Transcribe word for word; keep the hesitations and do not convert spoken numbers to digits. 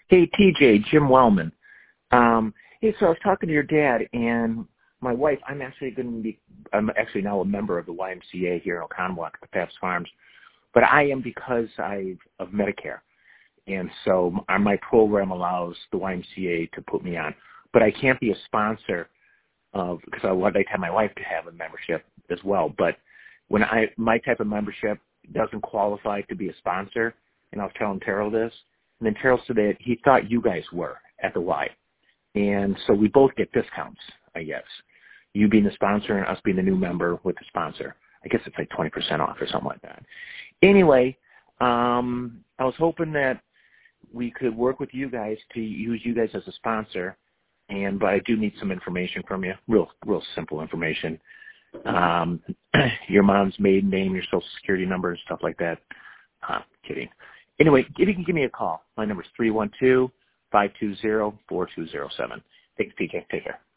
Hey, T J, Jim Wellman. Um, hey, so I was talking to your dad and my wife. I'm actually going to be, I'm actually now a member of the Y M C A here in Oconomowoc at Pabst Farms, but I am because I of Medicare. And so my my program allows the Y M C A to put me on. But I can't be a sponsor of, because I would like to have my wife to have a membership as well. But when I, my type of membership doesn't qualify to be a sponsor, and I was telling Terrell this, and then Terrell said that he thought you guys were at the Y. And so we both get discounts, I guess. You being the sponsor and us being the new member with the sponsor. I guess it's like twenty percent off or something like that. Anyway, um, I was hoping that we could work with you guys to use you guys as a sponsor, and but I do need some information from you, real real simple information. Um, your mom's maiden name, your social security number, stuff like that. Uh, kidding. Anyway, if you can give me a call, my number is three one two, five two zero, four two zero seven. Thanks, P J. Take care.